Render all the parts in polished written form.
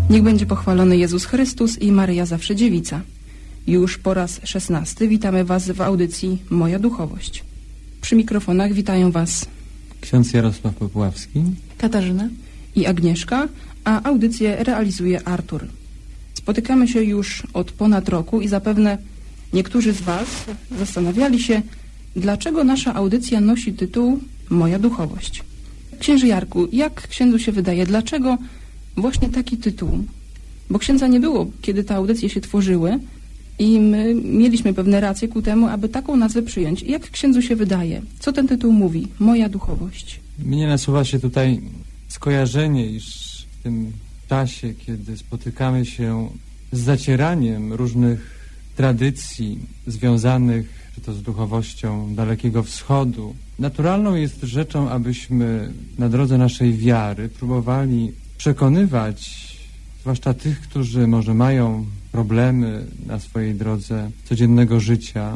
Niech będzie pochwalony Jezus Chrystus i Maryja Zawsze Dziewica. Już po raz 16 witamy Was w audycji Moja Duchowość. Przy mikrofonach witają Was ksiądz Jarosław Popławski, Katarzyna i Agnieszka, a audycję realizuje Artur. Spotykamy się już od ponad roku i zapewne niektórzy z Was zastanawiali się, dlaczego nasza audycja nosi tytuł Moja Duchowość. Księży Jarku, jak księdzu się wydaje, dlaczego właśnie taki tytuł? Bo księdza nie było, kiedy te audycje się tworzyły i my mieliśmy pewne racje ku temu, aby taką nazwę przyjąć. Jak księdzu się wydaje? Co ten tytuł mówi? Moja Duchowość. Mnie nasuwa się tutaj skojarzenie, iż w tym czasie, kiedy spotykamy się z zacieraniem różnych tradycji związanych czy to z duchowością Dalekiego Wschodu, naturalną jest rzeczą, abyśmy na drodze naszej wiary próbowali przekonywać, zwłaszcza tych, którzy może mają problemy na swojej drodze codziennego życia,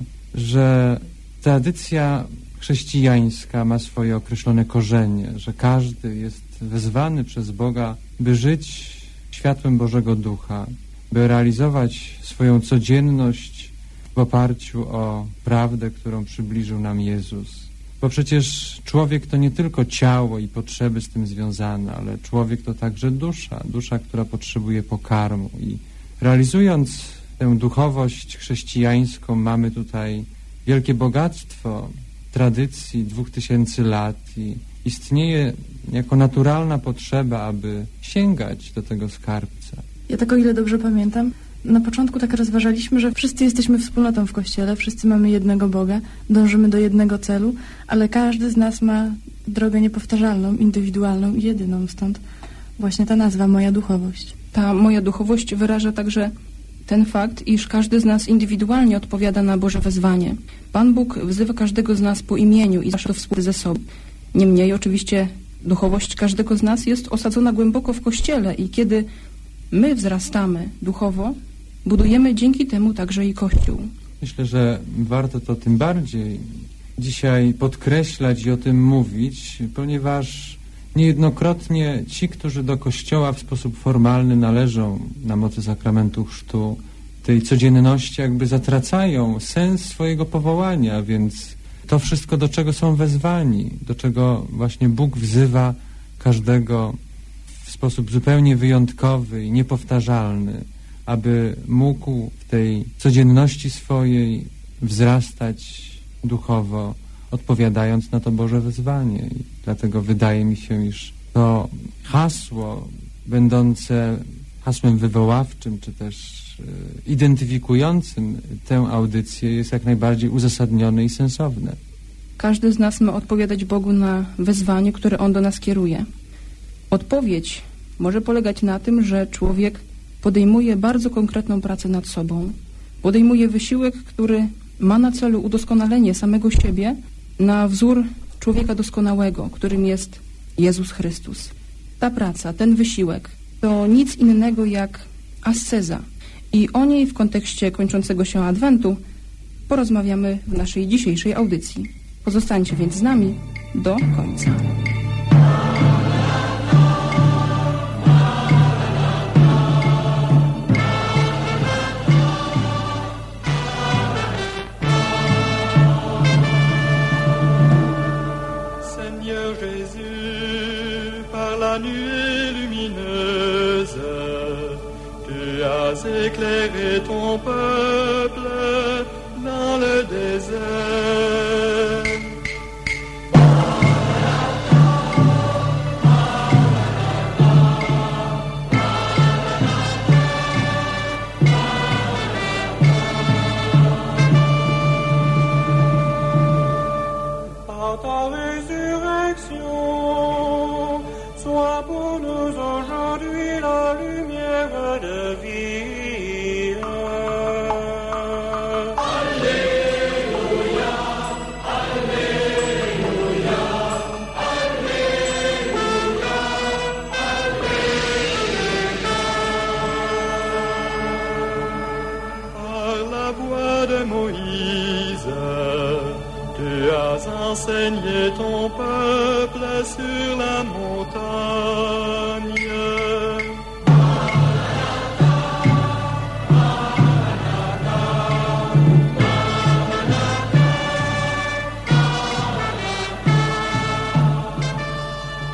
że tradycja chrześcijańska ma swoje określone korzenie, że każdy jest wezwany przez Boga, by żyć światłem Bożego Ducha, by realizować swoją codzienność w oparciu o prawdę, którą przybliżył nam Jezus. Bo przecież człowiek to nie tylko ciało i potrzeby z tym związane, ale człowiek to także dusza, która potrzebuje pokarmu. I realizując tę duchowość chrześcijańską, mamy tutaj wielkie bogactwo tradycji 2000 lat i istnieje jako naturalna potrzeba, aby sięgać do tego skarbca. Ja tak, o ile dobrze pamiętam, na początku tak rozważaliśmy, że wszyscy jesteśmy wspólnotą w Kościele, wszyscy mamy jednego Boga, dążymy do jednego celu, ale każdy z nas ma drogę niepowtarzalną, indywidualną i jedyną, stąd właśnie ta nazwa Moja Duchowość. Ta Moja Duchowość wyraża także ten fakt, iż każdy z nas indywidualnie odpowiada na Boże wezwanie. Pan Bóg wzywa każdego z nas po imieniu i zawsze to wspólnie ze sobą. Niemniej oczywiście duchowość każdego z nas jest osadzona głęboko w Kościele i kiedy my wzrastamy duchowo, budujemy dzięki temu także i Kościół. Myślę, że warto to tym bardziej dzisiaj podkreślać i o tym mówić, ponieważ niejednokrotnie ci, którzy do Kościoła w sposób formalny należą na mocy sakramentu chrztu, tej codzienności jakby zatracają sens swojego powołania, więc to wszystko, do czego są wezwani, do czego właśnie Bóg wzywa każdego w sposób zupełnie wyjątkowy i niepowtarzalny, aby mógł w tej codzienności swojej wzrastać duchowo, odpowiadając na to Boże wezwanie. I dlatego wydaje mi się, iż to hasło będące hasłem wywoławczym, czy też identyfikującym tę audycję jest jak najbardziej uzasadnione i sensowne. Każdy z nas ma odpowiadać Bogu na wezwanie, które On do nas kieruje. Odpowiedź może polegać na tym, że człowiek podejmuje bardzo konkretną pracę nad sobą. Podejmuje wysiłek, który ma na celu udoskonalenie samego siebie na wzór człowieka doskonałego, którym jest Jezus Chrystus. Ta praca, ten wysiłek to nic innego jak asceza. I o niej w kontekście kończącego się Adwentu porozmawiamy w naszej dzisiejszej audycji. Pozostańcie więc z nami do końca. Seigneur Jésus, par la nuit lumineuse, tu as éclairé ton peuple dans le désert. Par ta résurrection, sois pour nous aujourd'hui la lumière de vie. Alléluia.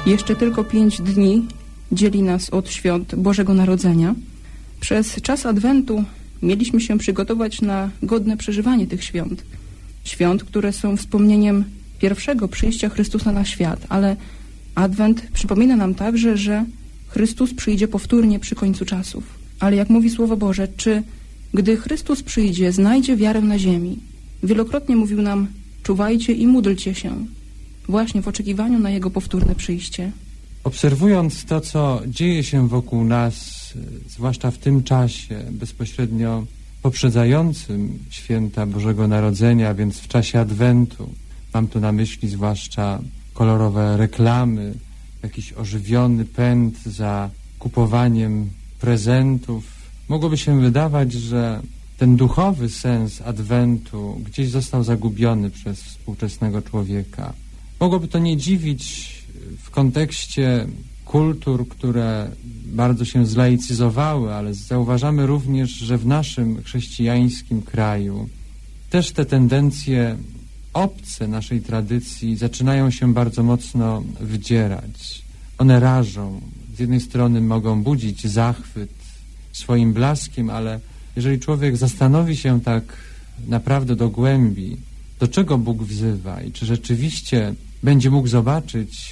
Jeszcze tylko 5 dni dzieli nas od świąt Bożego Narodzenia. Przez czas Adwentu mieliśmy się przygotować na godne przeżywanie tych świąt. Świąt, które są wspomnieniem pierwszego przyjścia Chrystusa na świat, ale Adwent przypomina nam także, że Chrystus przyjdzie powtórnie przy końcu czasów. Ale jak mówi Słowo Boże, czy gdy Chrystus przyjdzie, znajdzie wiarę na ziemi? Wielokrotnie mówił nam, czuwajcie i módlcie się, właśnie w oczekiwaniu na Jego powtórne przyjście. Obserwując to, co dzieje się wokół nas, zwłaszcza w tym czasie bezpośrednio poprzedzającym święta Bożego Narodzenia, więc w czasie Adwentu, mam tu na myśli zwłaszcza kolorowe reklamy, jakiś ożywiony pęd za kupowaniem prezentów, mogłoby się wydawać, że ten duchowy sens Adwentu gdzieś został zagubiony przez współczesnego człowieka. Mogłoby to nie dziwić w kontekście kultur, które bardzo się zlaicyzowały, ale zauważamy również, że w naszym chrześcijańskim kraju też te tendencje obce naszej tradycji zaczynają się bardzo mocno wdzierać. One rażą. Z jednej strony mogą budzić zachwyt swoim blaskiem, ale jeżeli człowiek zastanowi się tak naprawdę do głębi, do czego Bóg wzywa i czy rzeczywiście będzie mógł zobaczyć,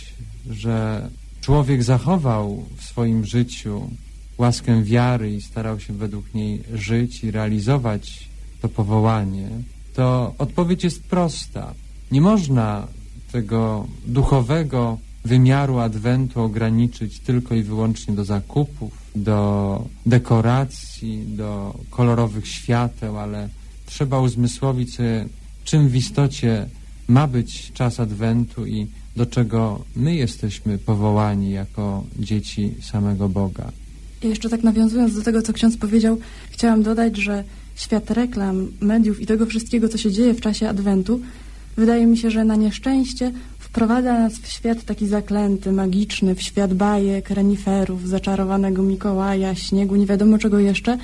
że człowiek zachował w swoim życiu łaskę wiary i starał się według niej żyć i realizować to powołanie, to odpowiedź jest prosta. Nie można tego duchowego wymiaru Adwentu ograniczyć tylko i wyłącznie do zakupów, do dekoracji, do kolorowych świateł, ale trzeba uzmysłowić sobie, czym w istocie ma być czas Adwentu i do czego my jesteśmy powołani jako dzieci samego Boga. I jeszcze tak nawiązując do tego, co ksiądz powiedział, chciałam dodać, że świat reklam, mediów i tego wszystkiego, co się dzieje w czasie Adwentu, wydaje mi się, że na nieszczęście wprowadza nas w świat taki zaklęty, magiczny, w świat bajek, reniferów, zaczarowanego Mikołaja, śniegu, nie wiadomo czego jeszcze.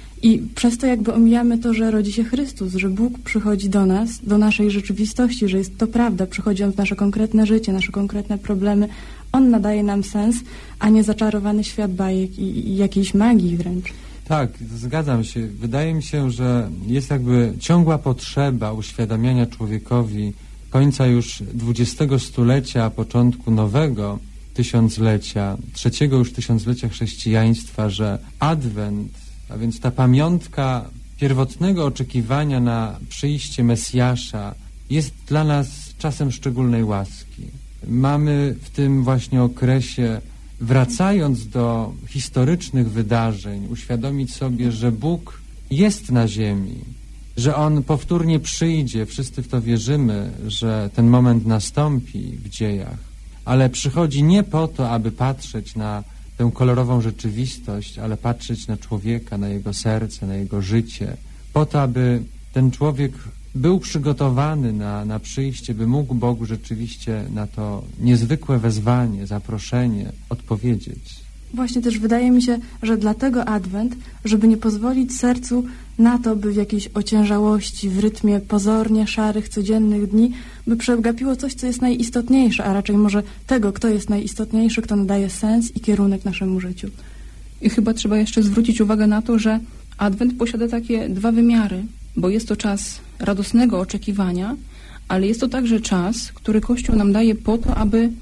I przez to jakby omijamy to, że rodzi się Chrystus, że Bóg przychodzi do nas, do naszej rzeczywistości, że jest to prawda, przychodzi On w nasze konkretne życie, nasze konkretne problemy. On nadaje nam sens, a nie zaczarowany świat bajek i jakiejś magii wręcz. Tak, zgadzam się. Wydaje mi się, że jest jakby ciągła potrzeba uświadamiania człowiekowi końca już XX stulecia, a początku nowego tysiąclecia, trzeciego już tysiąclecia chrześcijaństwa, że Adwent, a więc ta pamiątka pierwotnego oczekiwania na przyjście Mesjasza, jest dla nas czasem szczególnej łaski. Mamy w tym właśnie okresie, wracając do historycznych wydarzeń, uświadomić sobie, że Bóg jest na ziemi, że On powtórnie przyjdzie, wszyscy w to wierzymy, że ten moment nastąpi w dziejach, ale przychodzi nie po to, aby patrzeć na tę kolorową rzeczywistość, ale patrzeć na człowieka, na jego serce, na jego życie, po to, aby ten człowiek był przygotowany na przyjście, by mógł Bogu rzeczywiście na to niezwykłe wezwanie, zaproszenie odpowiedzieć. Właśnie też wydaje mi się, że dlatego Adwent, żeby nie pozwolić sercu na to, by w jakiejś ociężałości, w rytmie pozornie szarych, codziennych dni, by przegapiło coś, co jest najistotniejsze, a raczej może tego, kto jest najistotniejszy, kto nadaje sens i kierunek naszemu życiu. I chyba trzeba jeszcze zwrócić uwagę na to, że Adwent posiada takie dwa wymiary, bo jest to czas radosnego oczekiwania, ale jest to także czas, który Kościół nam daje po to,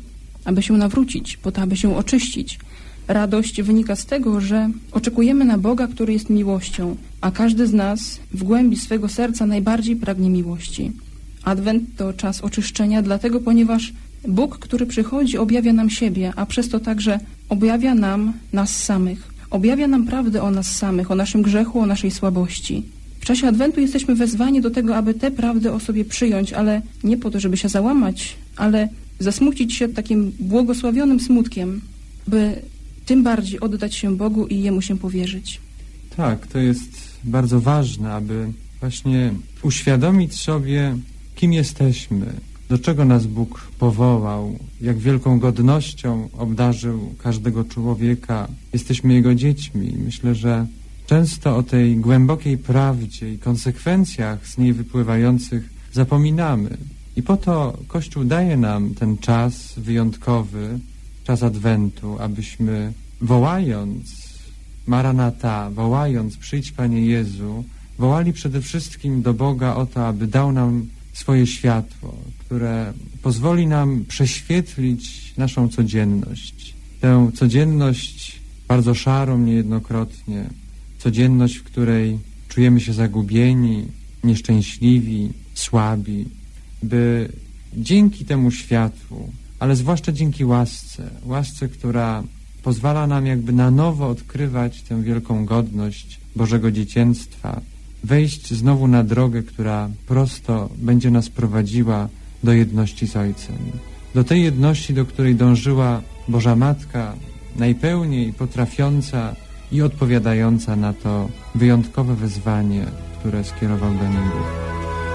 aby się nawrócić, po to, aby się oczyścić. Radość wynika z tego, że oczekujemy na Boga, który jest miłością, a każdy z nas w głębi swego serca najbardziej pragnie miłości. Adwent to czas oczyszczenia, dlatego ponieważ Bóg, który przychodzi, objawia nam siebie, a przez to także objawia nam nas samych. Objawia nam prawdę o nas samych, o naszym grzechu, o naszej słabości. W czasie Adwentu jesteśmy wezwani do tego, aby tę prawdę o sobie przyjąć, ale nie po to, żeby się załamać, ale zasmucić się takim błogosławionym smutkiem, by tym bardziej oddać się Bogu i Jemu się powierzyć. Tak, to jest bardzo ważne, aby właśnie uświadomić sobie, kim jesteśmy, do czego nas Bóg powołał, jak wielką godnością obdarzył każdego człowieka. Jesteśmy Jego dziećmi. Myślę, że często o tej głębokiej prawdzie i konsekwencjach z niej wypływających zapominamy. I po to Kościół daje nam ten czas wyjątkowy, czas Adwentu, abyśmy wołając Maranata, wołając przyjdź Panie Jezu, wołali przede wszystkim do Boga o to, aby dał nam swoje światło, które pozwoli nam prześwietlić naszą codzienność. Tę codzienność bardzo szarą niejednokrotnie, codzienność, w której czujemy się zagubieni, nieszczęśliwi, słabi, by dzięki temu światłu, ale zwłaszcza dzięki łasce, która pozwala nam jakby na nowo odkrywać tę wielką godność Bożego dziecięctwa, wejść znowu na drogę, która prosto będzie nas prowadziła do jedności z Ojcem. Do tej jedności, do której dążyła Boża Matka, najpełniej potrafiąca i odpowiadająca na to wyjątkowe wezwanie, które skierował do niej Bóg.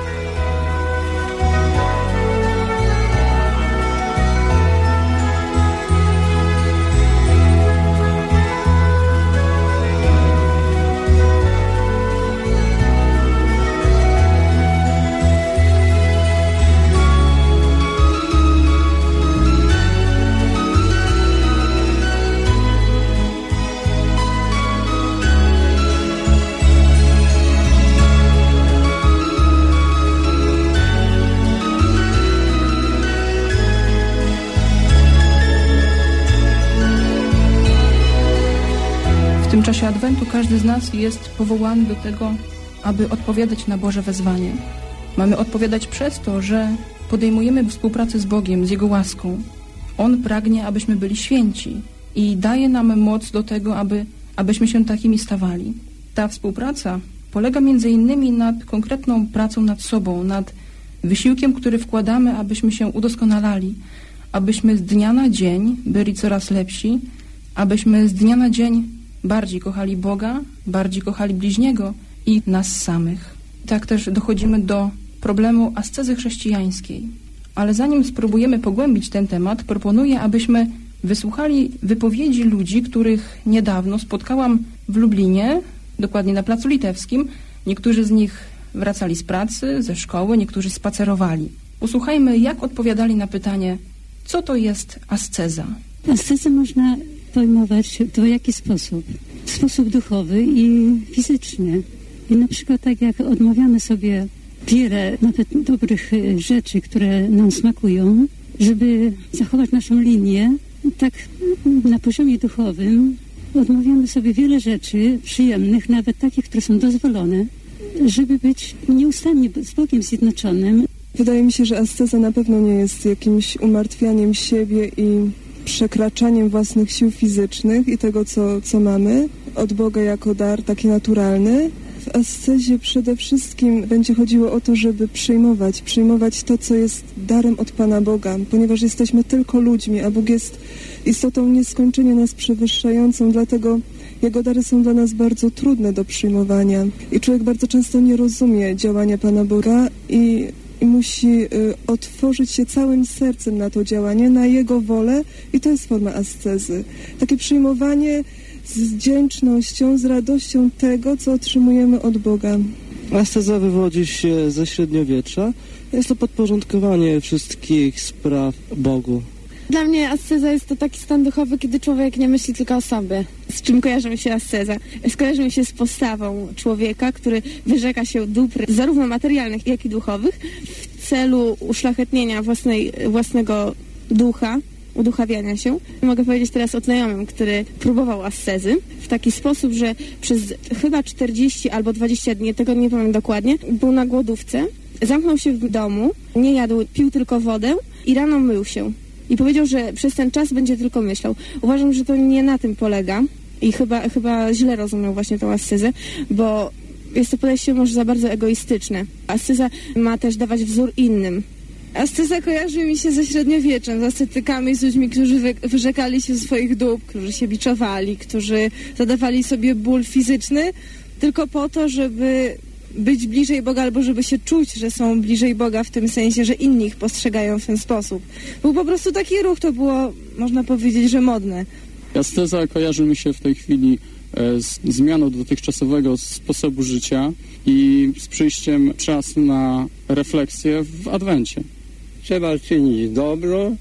W tym czasie Adwentu każdy z nas jest powołany do tego, aby odpowiadać na Boże wezwanie. Mamy odpowiadać przez to, że podejmujemy współpracę z Bogiem, z Jego łaską. On pragnie, abyśmy byli święci i daje nam moc do tego, abyśmy się takimi stawali. Ta współpraca polega między innymi nad konkretną pracą nad sobą, nad wysiłkiem, który wkładamy, abyśmy się udoskonalali, abyśmy z dnia na dzień byli coraz lepsi, abyśmy z dnia na dzień bardziej kochali Boga, bardziej kochali bliźniego i nas samych. Tak też dochodzimy do problemu ascezy chrześcijańskiej. Ale zanim spróbujemy pogłębić ten temat, proponuję, abyśmy wysłuchali wypowiedzi ludzi, których niedawno spotkałam w Lublinie, dokładnie na Placu Litewskim. Niektórzy z nich wracali z pracy, ze szkoły, niektórzy spacerowali. Posłuchajmy, jak odpowiadali na pytanie, co to jest asceza. Ascezę można pojmować w dwojaki sposób. W sposób duchowy i fizyczny. I na przykład tak jak odmawiamy sobie wiele nawet dobrych rzeczy, które nam smakują, żeby zachować naszą linię, tak na poziomie duchowym odmawiamy sobie wiele rzeczy przyjemnych, nawet takich, które są dozwolone, żeby być nieustannie z Bogiem zjednoczonym. Wydaje mi się, że asceza na pewno nie jest jakimś umartwianiem siebie i przekraczaniem własnych sił fizycznych i tego, co mamy od Boga jako dar, taki naturalny. W ascezie przede wszystkim będzie chodziło o to, żeby przyjmować to, co jest darem od Pana Boga, ponieważ jesteśmy tylko ludźmi, a Bóg jest istotą nieskończenie nas przewyższającą, dlatego Jego dary są dla nas bardzo trudne do przyjmowania i człowiek bardzo często nie rozumie działania Pana Boga i musi otworzyć się całym sercem na to działanie, na Jego wolę i to jest forma ascezy. Takie przyjmowanie z wdzięcznością, z radością tego, co otrzymujemy od Boga. Asceza wywodzi się ze średniowiecza. Jest to podporządkowanie wszystkich spraw Bogu. Dla mnie asceza jest to taki stan duchowy, kiedy człowiek nie myśli tylko o sobie. Z czym kojarzy mi się asceza? Skojarzy mi się z postawą człowieka, który wyrzeka się dóbr zarówno materialnych, jak i duchowych w celu uszlachetnienia własnego ducha, uduchawiania się. Mogę powiedzieć teraz o znajomym, który próbował ascezy w taki sposób, że przez chyba 40 albo 20 dni, tego nie pamiętam dokładnie, był na głodówce, zamknął się w domu, nie jadł, pił tylko wodę i rano mył się. I powiedział, że przez ten czas będzie tylko myślał. Uważam, że to nie na tym polega i chyba źle rozumiał właśnie tą ascezę, bo jest to podejście może za bardzo egoistyczne. Asceza ma też dawać wzór innym. Asceza kojarzy mi się ze średniowieczem, z ascetykami, z ludźmi, którzy wyrzekali się swoich dóbr, którzy się biczowali, którzy zadawali sobie ból fizyczny tylko po to, żeby być bliżej Boga albo żeby się czuć, że są bliżej Boga w tym sensie, że inni ich postrzegają w ten sposób. Był po prostu taki ruch, to było, można powiedzieć, że modne. Asceza kojarzy mi się w tej chwili z zmianą dotychczasowego sposobu życia i z przyjściem czasu na refleksję w Adwencie. Trzeba czynić dobro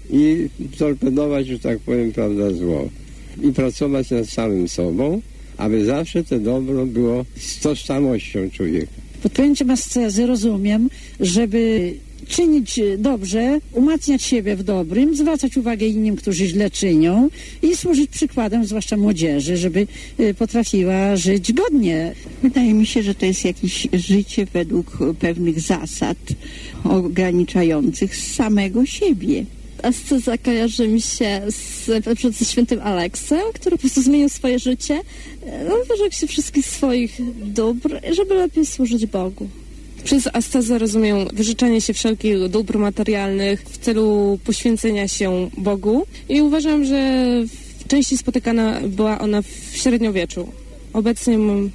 i torpedować, że tak powiem, prawda, zło. I pracować nad samym sobą, aby zawsze to dobro było z tożsamością człowieka. Pod pojęciem ascezy rozumiem, żeby czynić dobrze, umacniać siebie w dobrym, zwracać uwagę innym, którzy źle czynią i służyć przykładem, zwłaszcza młodzieży, żeby potrafiła żyć godnie. Wydaje mi się, że to jest jakieś życie według pewnych zasad ograniczających samego siebie. Asceza kojarzy mi się ze świętym Aleksem, który po prostu zmienił swoje życie, wyrzekł się wszystkich swoich dóbr, żeby lepiej służyć Bogu. Przez ascezę rozumiem wyrzeczenie się wszelkich dóbr materialnych w celu poświęcenia się Bogu i uważam, że częściej spotykana była ona w średniowieczu. Obecnie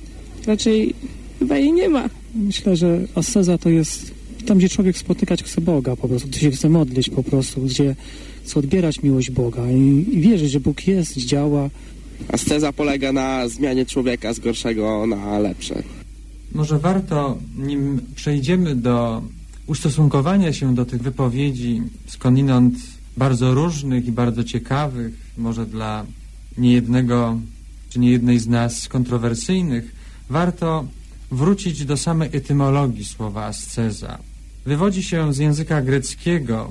raczej chyba jej nie ma. Myślę, że asceza to jest tam, gdzie człowiek spotykać chce Boga po prostu, gdzie się chce modlić po prostu, gdzie chce odbierać miłość Boga i wierzyć, że Bóg jest, działa. Asceza polega na zmianie człowieka z gorszego na lepsze. Może warto, nim przejdziemy do ustosunkowania się do tych wypowiedzi, skądinąd bardzo różnych i bardzo ciekawych, może dla niejednego czy niejednej z nas kontrowersyjnych, warto wrócić do samej etymologii słowa asceza. Wywodzi się z języka greckiego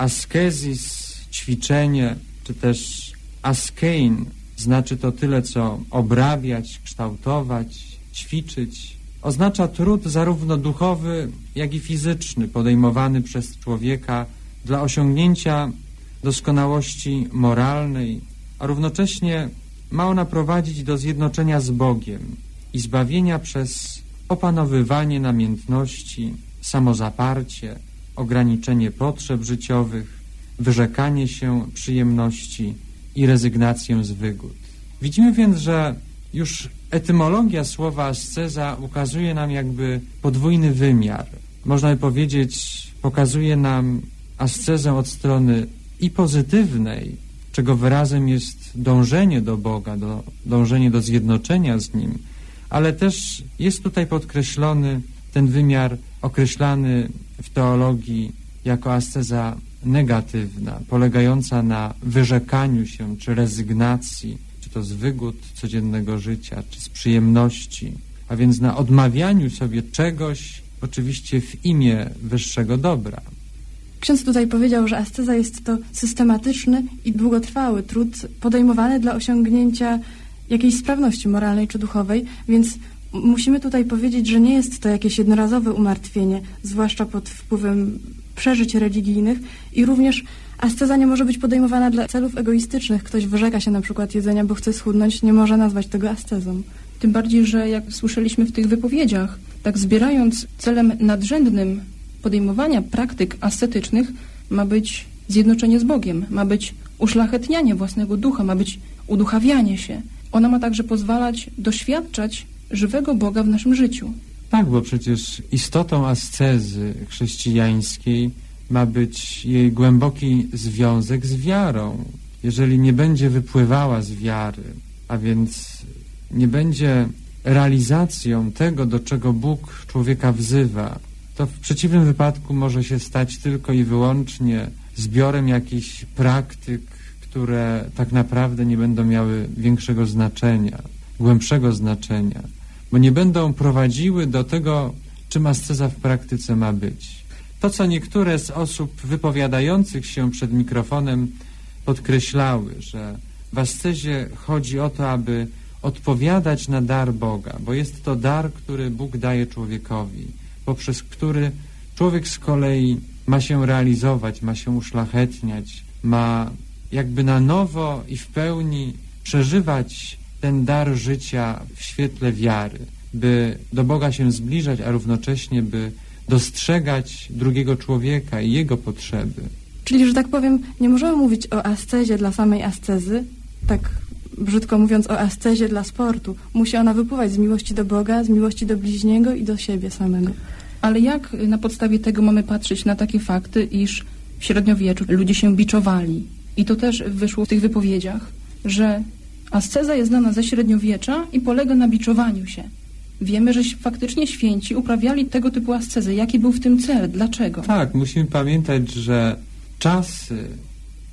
askezis, ćwiczenie, czy też askein, znaczy to tyle, co obrabiać, kształtować, ćwiczyć. Oznacza trud zarówno duchowy, jak i fizyczny, podejmowany przez człowieka dla osiągnięcia doskonałości moralnej, a równocześnie ma ona prowadzić do zjednoczenia z Bogiem i zbawienia przez opanowywanie namiętności, samozaparcie, ograniczenie potrzeb życiowych, wyrzekanie się przyjemności i rezygnację z wygód. Widzimy więc, że już etymologia słowa asceza ukazuje nam jakby podwójny wymiar. Można by powiedzieć, pokazuje nam ascezę od strony i pozytywnej, czego wyrazem jest dążenie do Boga, dążenie do zjednoczenia z Nim, ale też jest tutaj podkreślony ten wymiar określany w teologii jako asceza negatywna, polegająca na wyrzekaniu się czy rezygnacji, czy to z wygód codziennego życia, czy z przyjemności, a więc na odmawianiu sobie czegoś, oczywiście w imię wyższego dobra. Ksiądz tutaj powiedział, że asceza jest to systematyczny i długotrwały trud podejmowany dla osiągnięcia jakiejś sprawności moralnej czy duchowej, więc musimy tutaj powiedzieć, że nie jest to jakieś jednorazowe umartwienie, zwłaszcza pod wpływem przeżyć religijnych i również asceza nie może być podejmowana dla celów egoistycznych. Ktoś wyrzeka się na przykład jedzenia, bo chce schudnąć, nie może nazwać tego ascezą. Tym bardziej, że jak słyszeliśmy w tych wypowiedziach, tak zbierając celem nadrzędnym podejmowania praktyk ascetycznych ma być zjednoczenie z Bogiem, ma być uszlachetnianie własnego ducha, ma być uduchawianie się. Ona ma także pozwalać doświadczać żywego Boga w naszym życiu. Tak, bo przecież istotą ascezy chrześcijańskiej ma być jej głęboki związek z wiarą. Jeżeli nie będzie wypływała z wiary, a więc nie będzie realizacją tego, do czego Bóg człowieka wzywa, to w przeciwnym wypadku może się stać tylko i wyłącznie zbiorem jakichś praktyk, które tak naprawdę nie będą miały większego znaczenia, głębszego znaczenia, bo nie będą prowadziły do tego, czym asceza w praktyce ma być. To, co niektóre z osób wypowiadających się przed mikrofonem podkreślały, że w ascezie chodzi o to, aby odpowiadać na dar Boga, bo jest to dar, który Bóg daje człowiekowi, poprzez który człowiek z kolei ma się realizować, ma się uszlachetniać, ma jakby na nowo i w pełni przeżywać ten dar życia w świetle wiary, by do Boga się zbliżać, a równocześnie by dostrzegać drugiego człowieka i jego potrzeby. Czyli, że tak powiem, nie możemy mówić o ascezie dla samej ascezy, tak brzydko mówiąc o ascezie dla sportu. Musi ona wypływać z miłości do Boga, z miłości do bliźniego i do siebie samego. Ale jak na podstawie tego mamy patrzeć na takie fakty, iż w średniowieczu ludzie się biczowali? I to też wyszło w tych wypowiedziach, że asceza jest znana ze średniowiecza i polega na biczowaniu się. Wiemy, że faktycznie święci uprawiali tego typu ascezę. Jaki był w tym cel? Dlaczego? Tak, musimy pamiętać, że czasy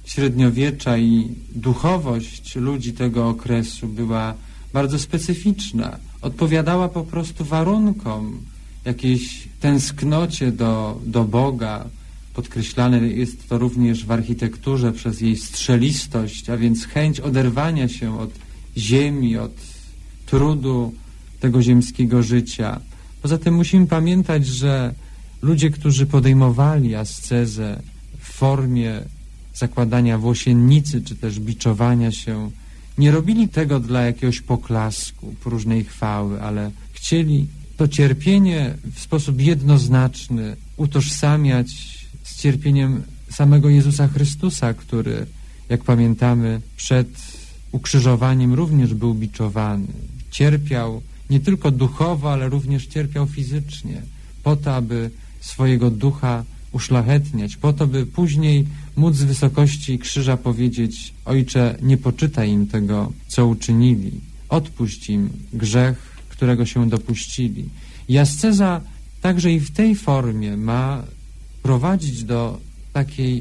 średniowiecza i duchowość ludzi tego okresu była bardzo specyficzna. Odpowiadała po prostu warunkom, jakiejś tęsknocie do Boga. Podkreślane jest to również w architekturze przez jej strzelistość, a więc chęć oderwania się od ziemi, od trudu tego ziemskiego życia. Poza tym musimy pamiętać, że ludzie, którzy podejmowali ascezę w formie zakładania włosiennicy, czy też biczowania się, nie robili tego dla jakiegoś poklasku, próżnej chwały, ale chcieli to cierpienie w sposób jednoznaczny utożsamiać z cierpieniem samego Jezusa Chrystusa, który, jak pamiętamy, przed ukrzyżowaniem również był biczowany. Cierpiał nie tylko duchowo, ale również cierpiał fizycznie, po to, aby swojego ducha uszlachetniać, po to, by później móc z wysokości krzyża powiedzieć: Ojcze, nie poczytaj im tego, co uczynili. Odpuść im grzech, którego się dopuścili. I asceza także i w tej formie ma prowadzić do takiej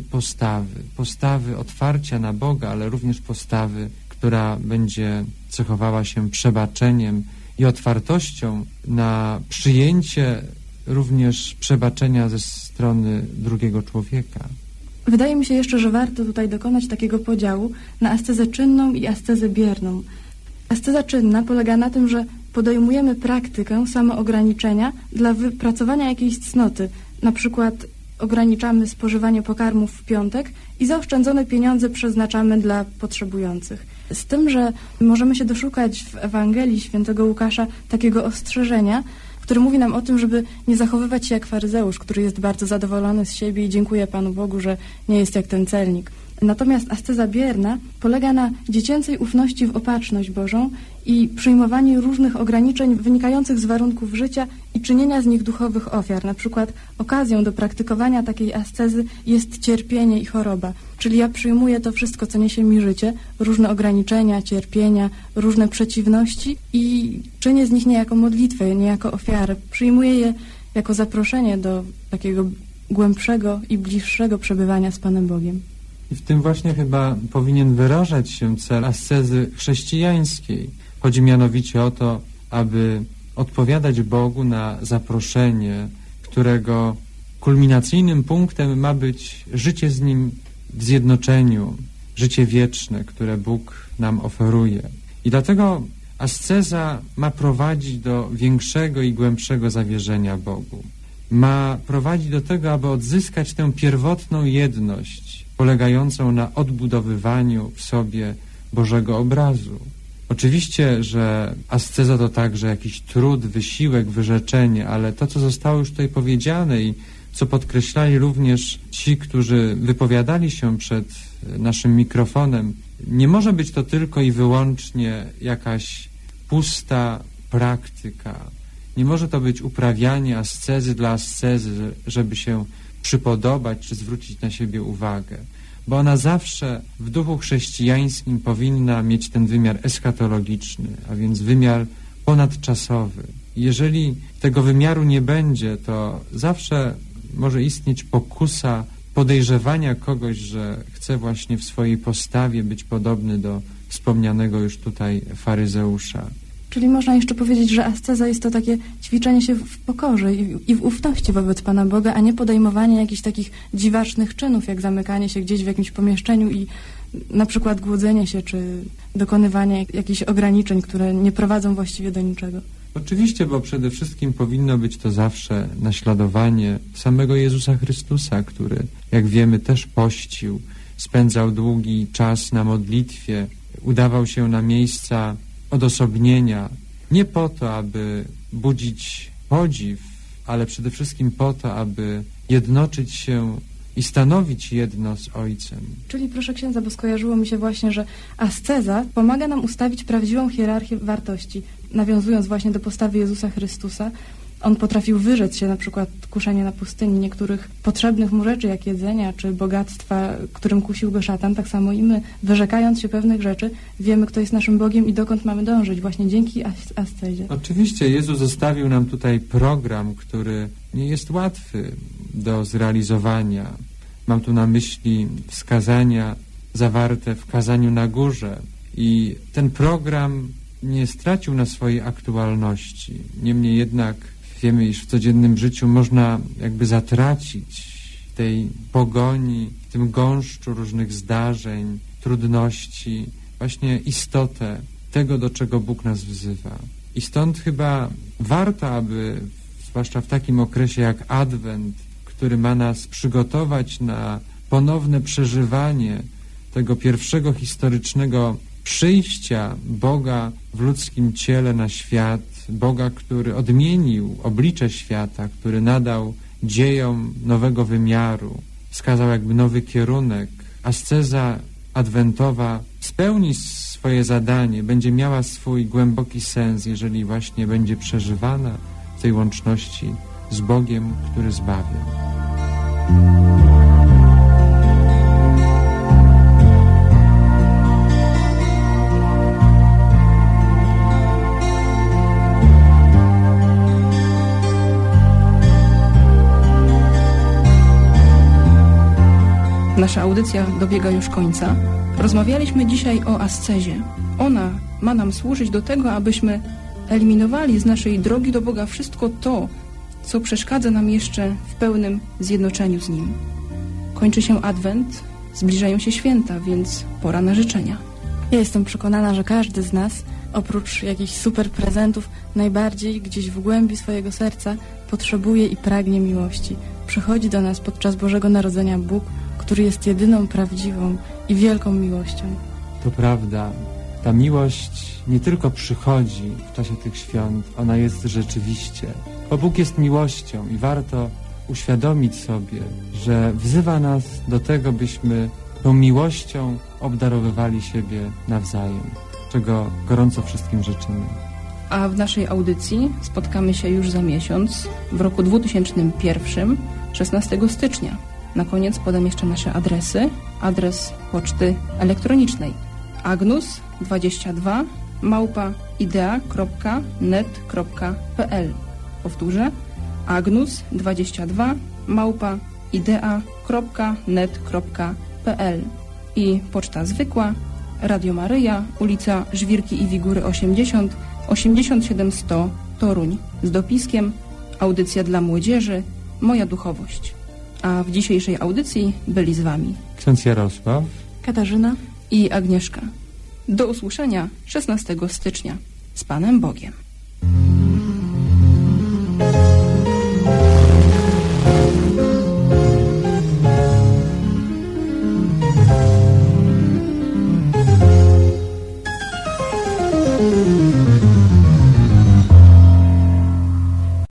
postawy otwarcia na Boga, ale również postawy, która będzie cechowała się przebaczeniem i otwartością na przyjęcie również przebaczenia ze strony drugiego człowieka. Wydaje mi się jeszcze, że warto tutaj dokonać takiego podziału na ascezę czynną i ascezę bierną. Asceza czynna polega na tym, że podejmujemy praktykę samoograniczenia dla wypracowania jakiejś cnoty. Na przykład ograniczamy spożywanie pokarmów w piątek i zaoszczędzone pieniądze przeznaczamy dla potrzebujących. Z tym, że możemy się doszukać w Ewangelii Świętego Łukasza takiego ostrzeżenia, który mówi nam o tym, żeby nie zachowywać się jak faryzeusz, który jest bardzo zadowolony z siebie i dziękuję Panu Bogu, że nie jest jak ten celnik. Natomiast asceza bierna polega na dziecięcej ufności w opatrzność Bożą i przyjmowaniu różnych ograniczeń wynikających z warunków życia i czynienia z nich duchowych ofiar. Na przykład okazją do praktykowania takiej ascezy jest cierpienie i choroba. Czyli ja przyjmuję to wszystko, co niesie mi życie, różne ograniczenia, cierpienia, różne przeciwności i czynię z nich nie jako modlitwę, nie jako ofiarę. Przyjmuję je jako zaproszenie do takiego głębszego i bliższego przebywania z Panem Bogiem. I w tym właśnie chyba powinien wyrażać się cel ascezy chrześcijańskiej. Chodzi mianowicie o to, aby odpowiadać Bogu na zaproszenie, którego kulminacyjnym punktem ma być życie z Nim w zjednoczeniu, życie wieczne, które Bóg nam oferuje. I dlatego asceza ma prowadzić do większego i głębszego zawierzenia Bogu. Ma prowadzić do tego, aby odzyskać tę pierwotną jedność, polegającą na odbudowywaniu w sobie Bożego obrazu. Oczywiście, że asceza to także jakiś trud, wysiłek, wyrzeczenie, ale to, co zostało już tutaj powiedziane i co podkreślali również ci, którzy wypowiadali się przed naszym mikrofonem, nie może być to tylko i wyłącznie jakaś pusta praktyka. Nie może to być uprawianie ascezy dla ascezy, żeby się przypodobać czy zwrócić na siebie uwagę, bo ona zawsze w duchu chrześcijańskim powinna mieć ten wymiar eschatologiczny, a więc wymiar ponadczasowy. Jeżeli tego wymiaru nie będzie, to zawsze może istnieć pokusa podejrzewania kogoś, że chce właśnie w swojej postawie być podobny do wspomnianego już tutaj faryzeusza. Czyli można jeszcze powiedzieć, że asceza jest to takie ćwiczenie się w pokorze i w ufności wobec Pana Boga, a nie podejmowanie jakichś takich dziwacznych czynów, jak zamykanie się gdzieś w jakimś pomieszczeniu i na przykład głodzenie się, czy dokonywanie jakichś ograniczeń, które nie prowadzą właściwie do niczego. Oczywiście, bo przede wszystkim powinno być to zawsze naśladowanie samego Jezusa Chrystusa, który, jak wiemy, też pościł, spędzał długi czas na modlitwie, udawał się na miejsca odosobnienia, nie po to, aby budzić podziw, ale przede wszystkim po to, aby jednoczyć się i stanowić jedno z Ojcem. Czyli proszę księdza, bo skojarzyło mi się właśnie, że asceza pomaga nam ustawić prawdziwą hierarchię wartości. Nawiązując właśnie do postawy Jezusa Chrystusa, on potrafił wyrzec się na przykład kuszenia na pustyni niektórych potrzebnych mu rzeczy, jak jedzenia czy bogactwa, którym kusił go szatan. Tak samo i my, wyrzekając się pewnych rzeczy, wiemy, kto jest naszym Bogiem i dokąd mamy dążyć, właśnie dzięki ascezie. Oczywiście Jezus zostawił nam tutaj program, który nie jest łatwy do zrealizowania. Mam tu na myśli wskazania zawarte w kazaniu na górze. I ten program nie stracił na swojej aktualności. Niemniej jednak wiemy, iż w codziennym życiu można jakby zatracić w tej pogoni, w tym gąszczu różnych zdarzeń, trudności, właśnie istotę tego, do czego Bóg nas wzywa. I stąd chyba warto, aby, zwłaszcza w takim okresie jak Adwent, który ma nas przygotować na ponowne przeżywanie tego pierwszego historycznego przyjścia Boga w ludzkim ciele na świat, Boga, który odmienił oblicze świata, który nadał dziejom nowego wymiaru, wskazał jakby nowy kierunek. Asceza adwentowa spełni swoje zadanie, będzie miała swój głęboki sens, jeżeli właśnie będzie przeżywana w tej łączności z Bogiem, który zbawia. Nasza audycja dobiega już końca. Rozmawialiśmy dzisiaj o ascezie. Ona ma nam służyć do tego, abyśmy eliminowali z naszej drogi do Boga wszystko to, co przeszkadza nam jeszcze w pełnym zjednoczeniu z Nim. Kończy się Adwent, zbliżają się święta, więc pora na życzenia. Ja jestem przekonana, że każdy z nas, oprócz jakichś super prezentów, najbardziej gdzieś w głębi swojego serca potrzebuje i pragnie miłości. Przychodzi do nas podczas Bożego Narodzenia Bóg, który jest jedyną prawdziwą i wielką miłością. To prawda. Ta miłość nie tylko przychodzi w czasie tych świąt, ona jest rzeczywiście. Bo Bóg jest miłością i warto uświadomić sobie, że wzywa nas do tego, byśmy tą miłością obdarowywali siebie nawzajem, czego gorąco wszystkim życzymy. A w naszej audycji spotkamy się już za miesiąc, w roku 2001, 16 stycznia. Na koniec podam jeszcze nasze adresy. Adres poczty elektronicznej agnus22@idea.net.pl. Powtórzę, agnus22@idea.net.pl. I poczta zwykła, Radio Maryja, ulica Żwirki i Wigury 80, 87100 Toruń, z dopiskiem Audycja dla młodzieży, Moja duchowość. A w dzisiejszej audycji byli z Wami ksiądz Jarosław, Katarzyna i Agnieszka. Do usłyszenia 16 stycznia. Z Panem Bogiem.